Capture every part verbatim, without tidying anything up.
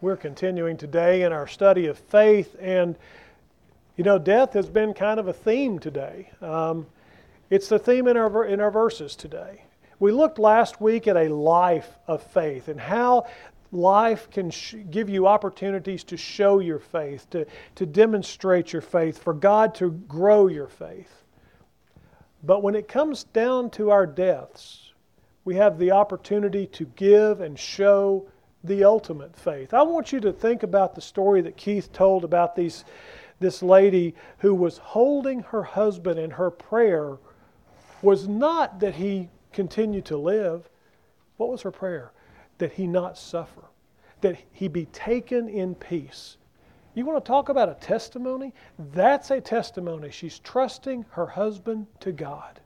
We're continuing today in our study of faith, and you know, death has been kind of a theme today. Um, it's the theme in our in our verses today. We looked last week at a life of faith and how life can sh- give you opportunities to show your faith, to, to demonstrate your faith, for God to grow your faith. But when it comes down to our deaths, we have the opportunity to give and show the ultimate faith. I want you to think about the story that Keith told about these, this lady who was holding her husband, and her prayer was not that he continue to live. What was her prayer? That he not suffer, that he be taken in peace. You want to talk about a testimony? That's a testimony. She's trusting her husband to God.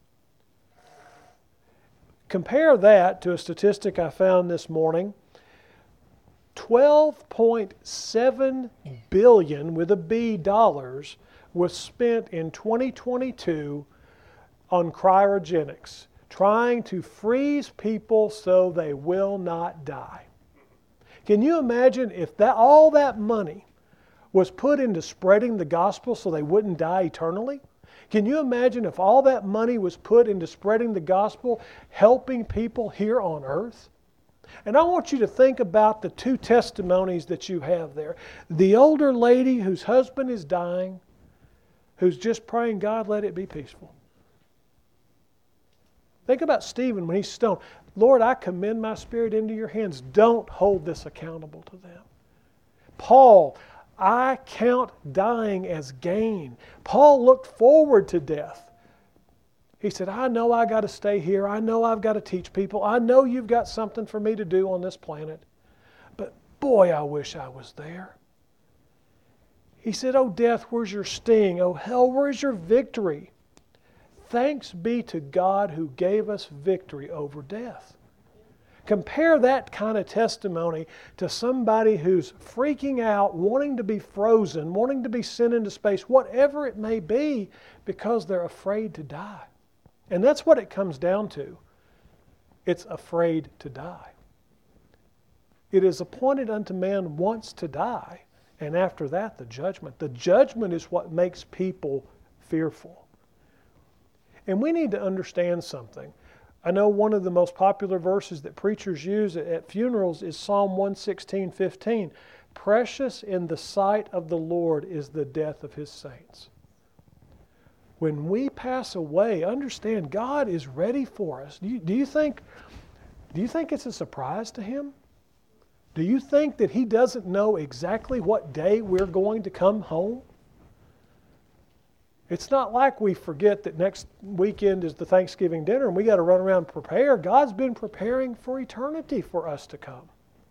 Compare that to a statistic I found this morning. twelve point seven billion with a B dollars was spent in twenty twenty-two on cryogenics, trying to freeze people so they will not die. Can you imagine if that all that money was put into spreading the gospel so they wouldn't die eternally? Can you imagine if all that money was put into spreading the gospel, helping people here on earth? And I want you to think about the two testimonies that you have there. The older lady whose husband is dying, who's just praying, God, let it be peaceful. Think about Stephen when he's stoned. Lord, I commend my spirit into your hands. Don't hold this accountable to them. Paul, I count dying as gain. Paul looked forward to death. He said, I know I got to stay here. I know I've got to teach people. I know you've got something for me to do on this planet. But boy, I wish I was there. He said, oh, death, where's your sting? Oh, hell, where's your victory? Thanks be to God who gave us victory over death. Compare that kind of testimony to somebody who's freaking out, wanting to be frozen, wanting to be sent into space, whatever it may be, because they're afraid to die. And that's what it comes down to. It's afraid to die. It is appointed unto man once to die, and after that the judgment. The judgment is what makes people fearful. And we need to understand something. I know one of the most popular verses that preachers use at funerals is Psalm one sixteen fifteen. Precious in the sight of the Lord is the death of His saints. When we pass away, understand God is ready for us. Do you, do you think, do you think it's a surprise to Him? Do you think that He doesn't know exactly what day we're going to come home? It's not like we forget that next weekend is the Thanksgiving dinner and we got to run around and prepare. God's been preparing for eternity for us to come.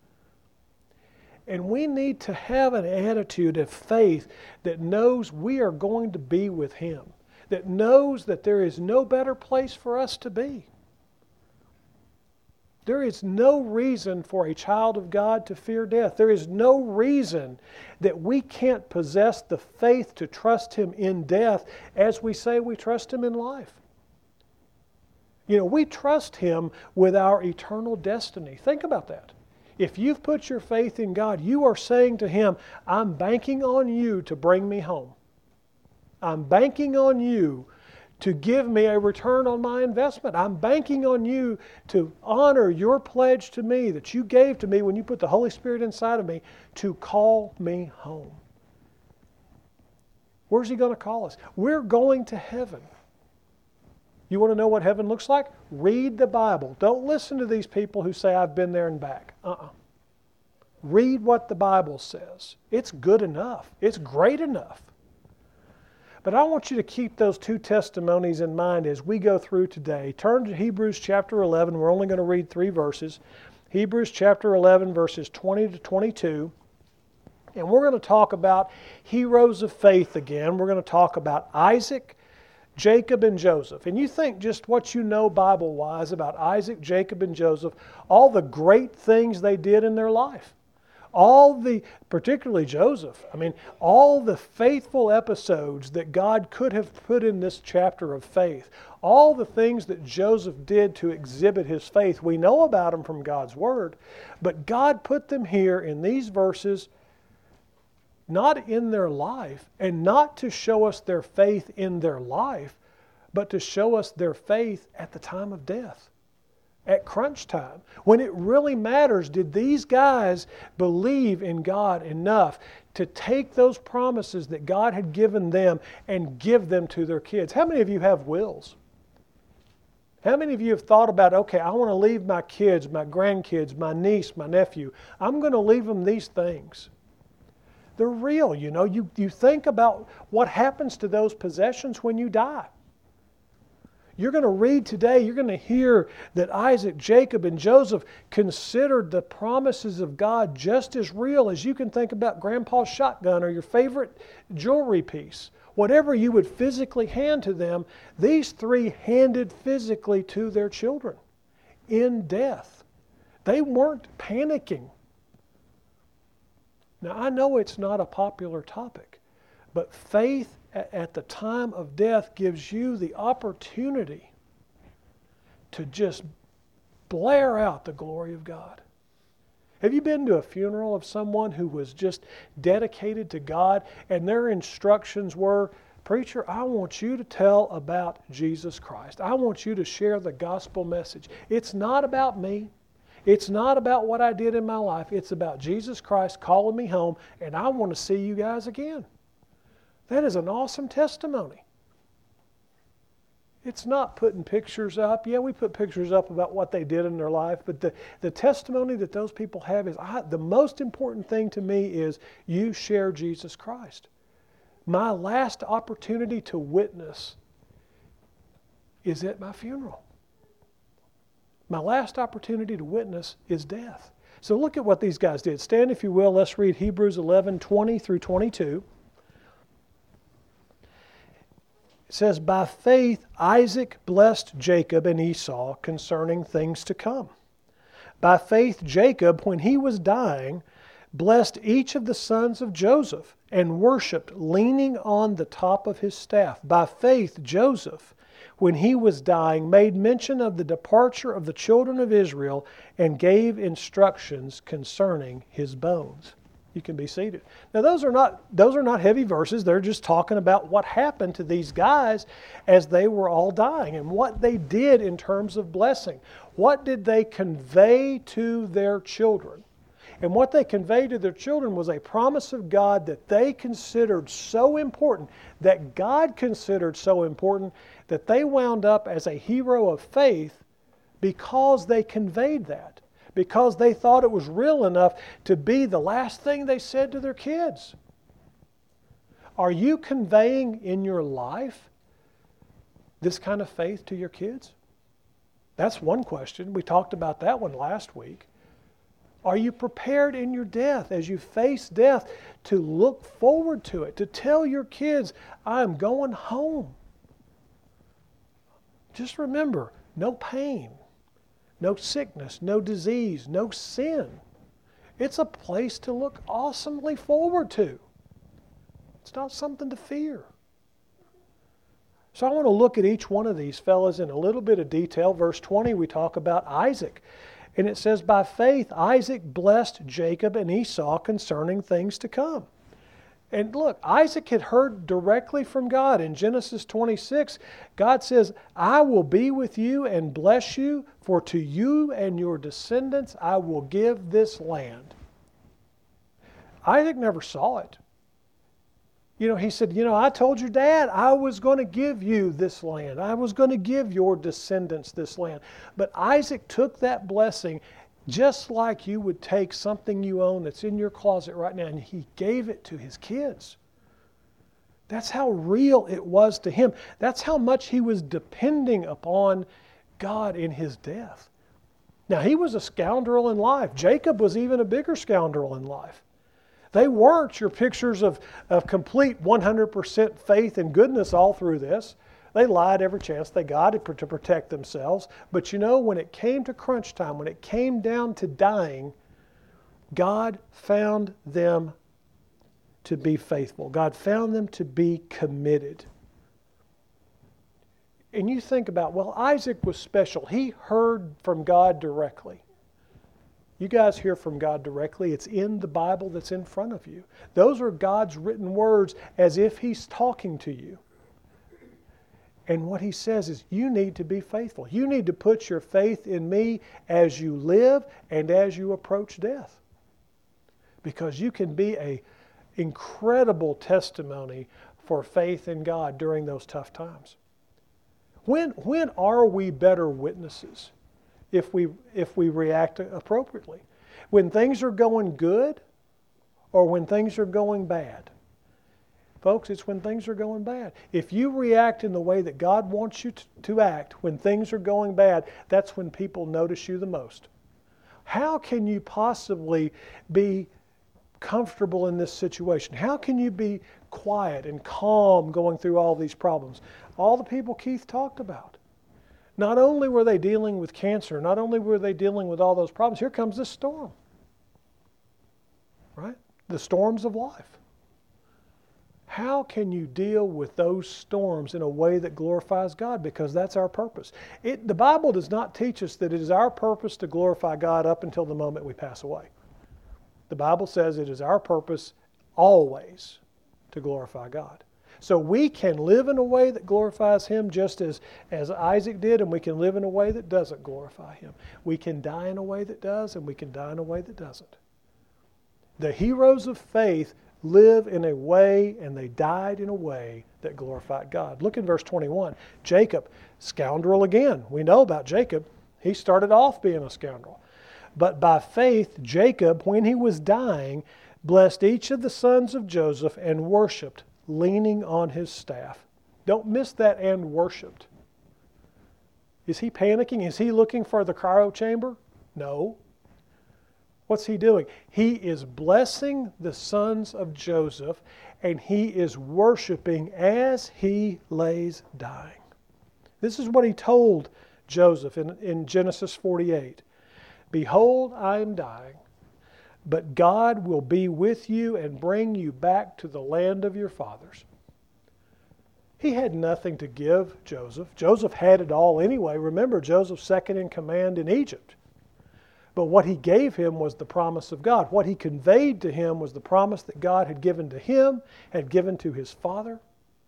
And we need to have an attitude of faith that knows we are going to be with Him, that knows that there is no better place for us to be. There is no reason for a child of God to fear death. There is no reason that we can't possess the faith to trust Him in death as we say we trust Him in life. You know, we trust Him with our eternal destiny. Think about that. If you've put your faith in God, you are saying to Him, I'm banking on you to bring me home. I'm banking on you to give me a return on my investment. I'm banking on you to honor your pledge to me that you gave to me when you put the Holy Spirit inside of me to call me home. Where's He going to call us? We're going to heaven. You want to know what heaven looks like? Read the Bible. Don't listen to these people who say, I've been there and back. Uh-uh. Read what the Bible says. It's good enough. It's great enough. But I want you to keep those two testimonies in mind as we go through today. Turn to Hebrews chapter eleven. We're only going to read three verses. Hebrews chapter eleven, verses twenty to twenty-two. And we're going to talk about heroes of faith again. We're going to talk about Isaac, Jacob, and Joseph. And you think just what you know Bible-wise about Isaac, Jacob, and Joseph, all the great things they did in their life. All the, particularly Joseph, I mean, all the faithful episodes that God could have put in this chapter of faith, all the things that Joseph did to exhibit his faith, we know about them from God's Word, but God put them here in these verses, not in their life, and not to show us their faith in their life, but to show us their faith at the time of death. At crunch time, when it really matters, did these guys believe in God enough to take those promises that God had given them and give them to their kids? How many of you have wills? How many of you have thought about, okay, I want to leave my kids, my grandkids, my niece, my nephew, I'm going to leave them these things. They're real, you know. You, you think about what happens to those possessions when you die. You're going to read today, you're going to hear that Isaac, Jacob, and Joseph considered the promises of God just as real as you can think about Grandpa's shotgun or your favorite jewelry piece. Whatever you would physically hand to them, these three handed physically to their children in death. They weren't panicking. Now, I know it's not a popular topic, but faith at the time of death gives you the opportunity to just blare out the glory of God. Have you been to a funeral of someone who was just dedicated to God and their instructions were, preacher, I want you to tell about Jesus Christ. I want you to share the gospel message. It's not about me. It's not about what I did in my life. It's about Jesus Christ calling me home, and I want to see you guys again. That is an awesome testimony. It's not putting pictures up. Yeah, we put pictures up about what they did in their life, but the, the testimony that those people have is, I, the most important thing to me is you share Jesus Christ. My last opportunity to witness is at my funeral. My last opportunity to witness is death. So look at what these guys did. Stand, if you will. Let's read Hebrews eleven, twenty through twenty-two. It says, by faith Isaac blessed Jacob and Esau concerning things to come. By faith Jacob, when he was dying, blessed each of the sons of Joseph and worshipped, leaning on the top of his staff. By faith Joseph, when he was dying, made mention of the departure of the children of Israel and gave instructions concerning his bones. You can be seated. Now those are not those are not heavy verses. They're just talking about what happened to these guys as they were all dying and what they did in terms of blessing. What did they convey to their children? And what they conveyed to their children was a promise of God that they considered so important, that God considered so important, that they wound up as a hero of faith because they conveyed that. Because they thought it was real enough to be the last thing they said to their kids. Are you conveying in your life this kind of faith to your kids? That's one question. We talked about that one last week. Are you prepared in your death, as you face death, to look forward to it, to tell your kids, I'm going home? Just remember, no pain. No sickness, no disease, no sin. It's a place to look awesomely forward to. It's not something to fear. So I want to look at each one of these fellas in a little bit of detail. Verse twenty, we talk about Isaac. And it says, by faith Isaac blessed Jacob and Esau concerning things to come. And look, Isaac had heard directly from God. In Genesis twenty-six, God says, I will be with you and bless you, for to you and your descendants I will give this land. Isaac never saw it. You know, he said, you know, I told your dad I was going to give you this land. I was going to give your descendants this land. But Isaac took that blessing just like you would take something you own that's in your closet right now, and he gave it to his kids. That's how real it was to him. That's how much he was depending upon God in his death. Now, he was a scoundrel in life. Jacob was even a bigger scoundrel in life. They weren't your pictures of, of complete one hundred percent faith and goodness all through this. They lied every chance they got to protect themselves. But you know, when it came to crunch time, when it came down to dying, God found them to be faithful. God found them to be committed. And you think about, well, Isaac was special. He heard from God directly. You guys hear from God directly. It's in the Bible that's in front of you. Those are God's written words as if He's talking to you. And what He says is, you need to be faithful. You need to put your faith in me as you live and as you approach death. Because you can be an incredible testimony for faith in God during those tough times. When, when are we better witnesses if we, if we react appropriately? When things are going good or when things are going bad? Folks, it's when things are going bad. If you react in the way that God wants you to, to act when things are going bad, that's when people notice you the most. How can you possibly be comfortable in this situation? How can you be quiet and calm going through all these problems? All the people Keith talked about. Not only were they dealing with cancer, not only were they dealing with all those problems, here comes this storm. Right? The storms of life. How can you deal with those storms in a way that glorifies God? Because that's our purpose. It, the Bible does not teach us that it is our purpose to glorify God up until the moment we pass away. The Bible says it is our purpose always to glorify God. So we can live in a way that glorifies Him just as, as Isaac did, and we can live in a way that doesn't glorify Him. We can die in a way that does, and we can die in a way that doesn't. The heroes of faith live in a way, and they died in a way that glorified God. Look in verse twenty-one. Jacob, scoundrel again. We know about Jacob. He started off being a scoundrel. But by faith, Jacob, when he was dying, blessed each of the sons of Joseph and worshipped, leaning on his staff. Don't miss that, and worshipped. Is he panicking? Is he looking for the cryo chamber? No. What's he doing? He is blessing the sons of Joseph, and he is worshiping as he lays dying. This is what he told Joseph in, in Genesis forty-eight. Behold, I am dying, but God will be with you and bring you back to the land of your fathers. He had nothing to give Joseph. Joseph had it all anyway. Remember, Joseph's second in command in Egypt. But what he gave him was the promise of God. What he conveyed to him was the promise that God had given to him, had given to his father,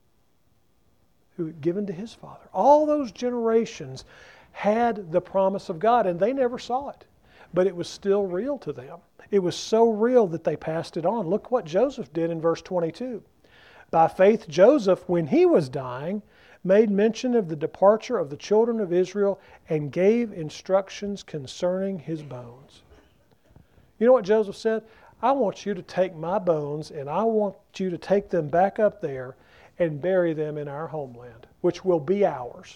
who had given to his father. All those generations had the promise of God, and they never saw it. But it was still real to them. It was so real that they passed it on. Look what Joseph did in verse twenty-two. By faith, Joseph, when he was dying, made mention of the departure of the children of Israel and gave instructions concerning his bones. You know what Joseph said? I want you to take my bones and I want you to take them back up there and bury them in our homeland, which will be ours.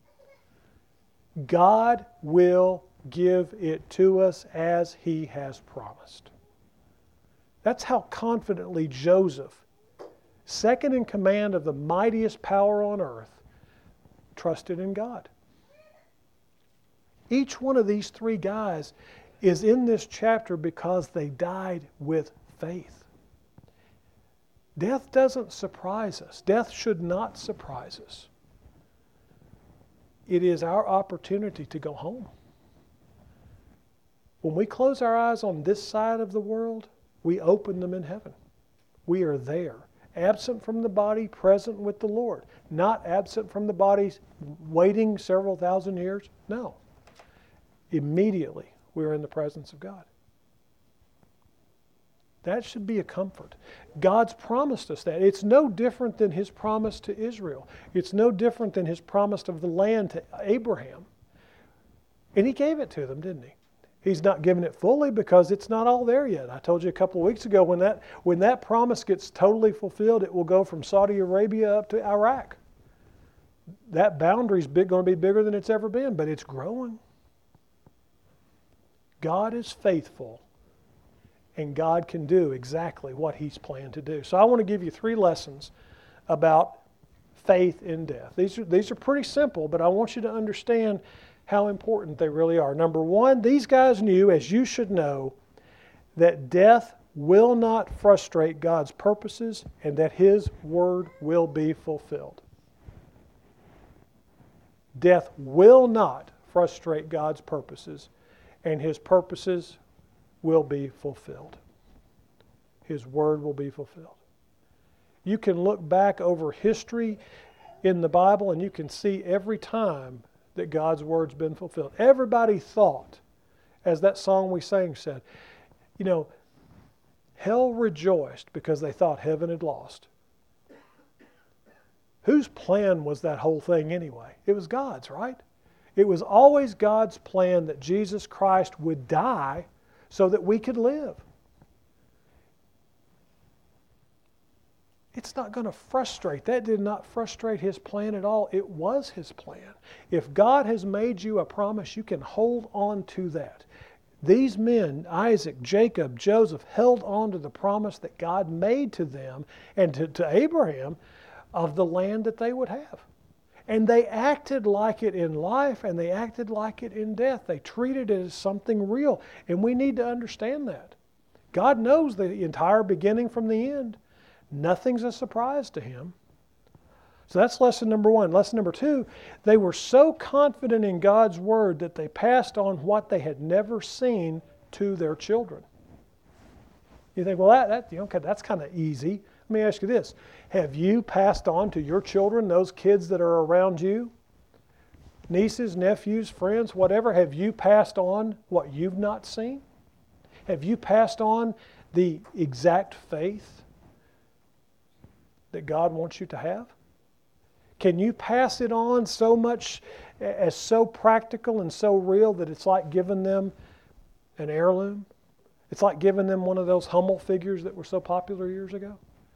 God will give it to us as He has promised. That's how confidently Joseph, second in command of the mightiest power on earth, trusted in God. Each one of these three guys is in this chapter because they died with faith. Death doesn't surprise us. Death should not surprise us. It is our opportunity to go home. When we close our eyes on this side of the world, we open them in heaven. We are there. Absent from the body, present with the Lord. Not absent from the body, waiting several thousand years. No. Immediately, we're in the presence of God. That should be a comfort. God's promised us that. It's no different than His promise to Israel. It's no different than His promise of the land to Abraham. And He gave it to them, didn't He? He's not given it fully because it's not all there yet. I told you a couple of weeks ago, when that, when that promise gets totally fulfilled, it will go from Saudi Arabia up to Iraq. That boundary is big, going to be bigger than it's ever been, but it's growing. God is faithful, and God can do exactly what He's planned to do. So I want to give you three lessons about faith in death. These are, these are pretty simple, but I want you to understand how important they really are. Number one, these guys knew, as you should know, that death will not frustrate God's purposes and that His word will be fulfilled. Death will not frustrate God's purposes and His purposes will be fulfilled. His word will be fulfilled. You can look back over history in the Bible and you can see every time that God's word's been fulfilled. Everybody thought, as that song we sang said, you know, hell rejoiced because they thought heaven had lost. Whose plan was that whole thing anyway? It was God's, right? It was always God's plan that Jesus Christ would die so that we could live. It's not going to frustrate. That did not frustrate His plan at all. It was His plan. If God has made you a promise, you can hold on to that. These men, Isaac, Jacob, Joseph, held on to the promise that God made to them and to, to Abraham of the land that they would have. And they acted like it in life and they acted like it in death. They treated it as something real. And we need to understand that. God knows the entire beginning from the end. Nothing's a surprise to Him. So that's lesson number one. Lesson number two, they were so confident in God's word that they passed on what they had never seen to their children. You think, well, that, that you know, okay, that's kind of easy. Let me ask you this. Have you passed on to your children, those kids that are around you, nieces, nephews, friends, whatever, have you passed on what you've not seen? Have you passed on the exact faith that God wants you to have? Can you pass it on so much as so practical and so real that it's like giving them an heirloom? It's like giving them one of those Hummel figures that were so popular years ago?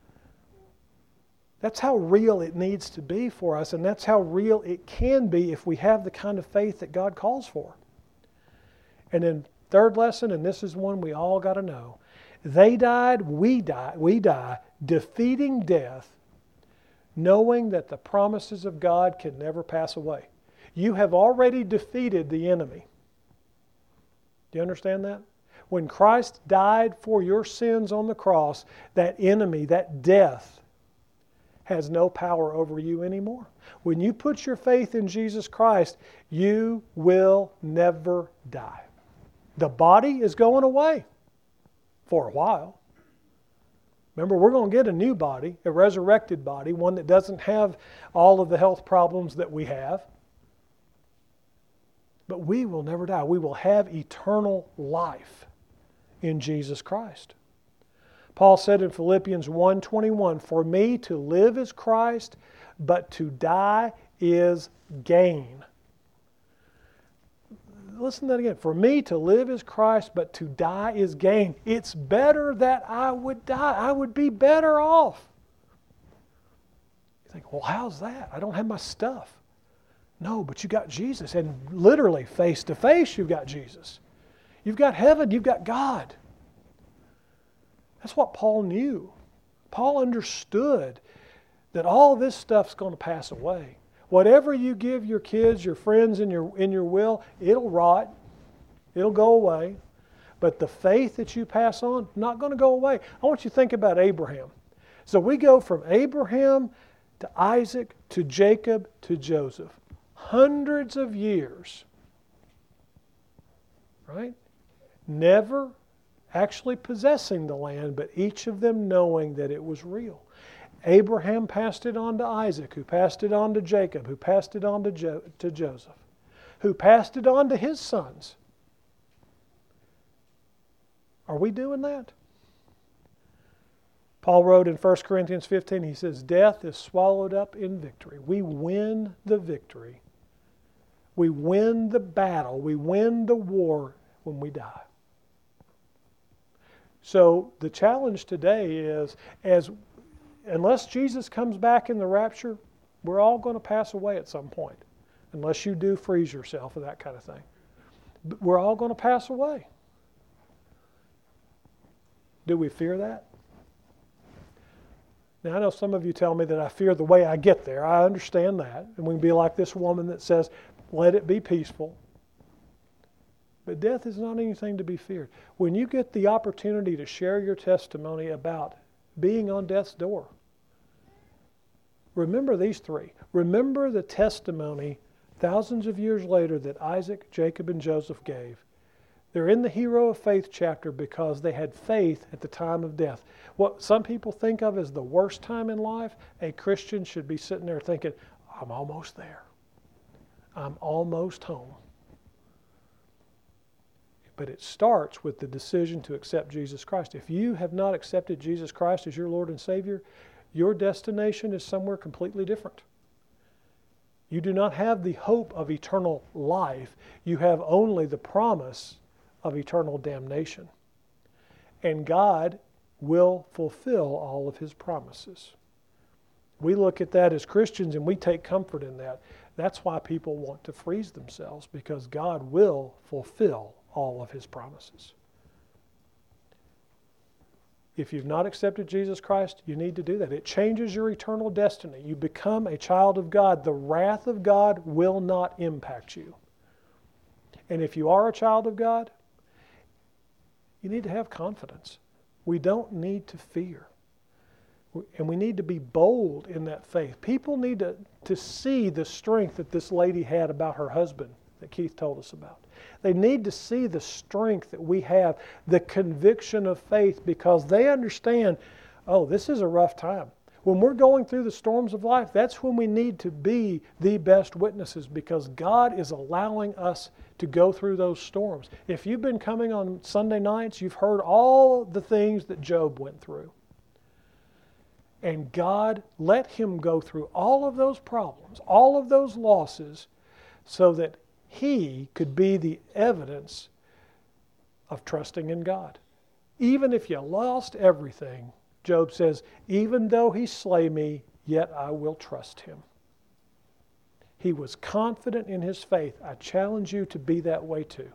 That's how real it needs to be for us, and that's how real it can be if we have the kind of faith that God calls for. And then third lesson, and this is one we all got to know. They died, we die, we die, defeating death, knowing that the promises of God can never pass away. You have already defeated the enemy. Do you understand that? When Christ died for your sins on the cross, that enemy, that death, has no power over you anymore. When you put your faith in Jesus Christ, you will never die. The body is going away for a while. Remember, we're going to get a new body, a resurrected body, one that doesn't have all of the health problems that we have. But we will never die. We will have eternal life in Jesus Christ. Paul said in Philippians one twenty-one, "For me to live is Christ, but to die is gain." Listen to that again. For me to live is Christ, but to die is gain. It's better that I would die. I would be better off. You think, well, how's that? I don't have my stuff. No, but you got Jesus. And literally, face to face, you've got Jesus. You've got heaven. You've got God. That's what Paul knew. Paul understood that all this stuff's going to pass away. Whatever you give your kids, your friends, in your, in your will, it'll rot. It'll go away. But the faith that you pass on, not going to go away. I want you to think about Abraham. So we go from Abraham to Isaac to Jacob to Joseph. Hundreds of years. Right? Never actually possessing the land, but each of them knowing that it was real. Abraham passed it on to Isaac, who passed it on to Jacob, who passed it on to, jo- to Joseph, who passed it on to his sons. Are we doing that? Paul wrote in First Corinthians fifteen, he says, "Death is swallowed up in victory." We win the victory. We win the battle. We win the war when we die. So the challenge today is, as unless Jesus comes back in the rapture, we're all going to pass away at some point. Unless you do freeze yourself or that kind of thing. But we're all going to pass away. Do we fear that? Now, I know some of you tell me that I fear the way I get there. I understand that. And we can be like this woman that says, let it be peaceful. But death is not anything to be feared. When you get the opportunity to share your testimony about being on death's door, remember these three. Remember the testimony thousands of years later that Isaac, Jacob, and Joseph gave. They're in the hero of faith chapter because they had faith at the time of death. What some people think of as the worst time in life, a Christian should be sitting there thinking, I'm almost there. I'm almost home. But it starts with the decision to accept Jesus Christ. If you have not accepted Jesus Christ as your Lord and Savior, your destination is somewhere completely different. You do not have the hope of eternal life. You have only the promise of eternal damnation. And God will fulfill all of His promises. We look at that as Christians and we take comfort in that. That's why people want to freeze themselves, because God will fulfill all of His promises. If you've not accepted Jesus Christ, you need to do that. It changes your eternal destiny. You become a child of God. The wrath of God will not impact you. And if you are a child of God, you need to have confidence. We don't need to fear. And we need to be bold in that faith. People need to, to see the strength that this lady had about her husband that Keith told us about. They need to see the strength that we have, the conviction of faith, because they understand, oh, this is a rough time. When we're going through the storms of life, that's when we need to be the best witnesses, because God is allowing us to go through those storms. If you've been coming on Sunday nights, you've heard all the things that Job went through. And God let him go through all of those problems, all of those losses, so that he could be the evidence of trusting in God. Even if you lost everything, Job says, even though he slay me, yet I will trust him. He was confident in his faith. I challenge you to be that way too.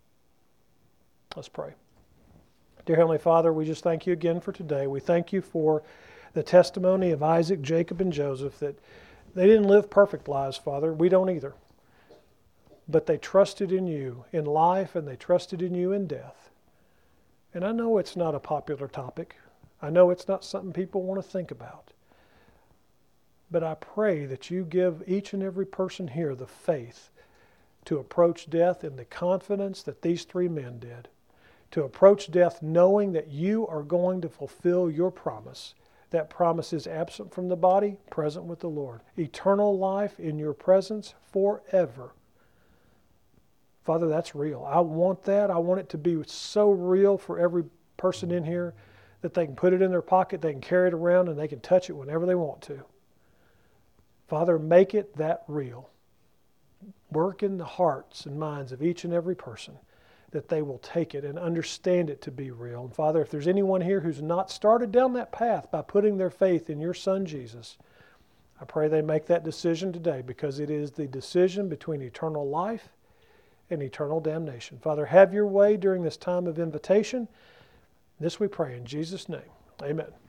Let's pray. Dear Heavenly Father, we just thank you again for today. We thank you for the testimony of Isaac, Jacob, and Joseph, that they didn't live perfect lives, Father. We don't either. But they trusted in you in life, and they trusted in you in death. And I know it's not a popular topic. I know it's not something people want to think about. But I pray that you give each and every person here the faith to approach death in the confidence that these three men did. To approach death knowing that you are going to fulfill your promise. That promise is absent from the body, present with the Lord. Eternal life in your presence forever. Father, that's real. I want that. I want it to be so real for every person in here that they can put it in their pocket, they can carry it around, and they can touch it whenever they want to. Father, make it that real. Work in the hearts and minds of each and every person that they will take it and understand it to be real. And Father, if there's anyone here who's not started down that path by putting their faith in your Son, Jesus, I pray they make that decision today, because it is the decision between eternal life and eternal damnation. Father, have your way during this time of invitation. This we pray in Jesus' name. Amen.